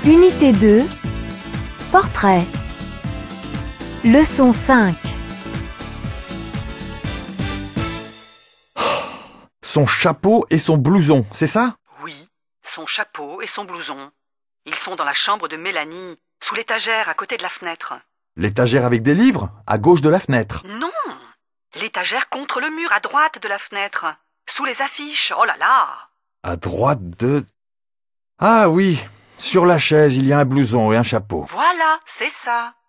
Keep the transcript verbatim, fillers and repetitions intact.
Unité deux. Portrait. Leçon cinq. Son chapeau et son blouson, c'est ça? Oui, son chapeau et son blouson. Ils sont dans la chambre de Mélanie, sous l'étagère à côté de la fenêtre. L'étagère avec des livres, à gauche de la fenêtre. Non, l'étagère contre le mur à droite de la fenêtre, sous les affiches, oh là là! À droite de... Ah oui, sur la chaise, il y a un blouson et un chapeau. Voilà, c'est ça.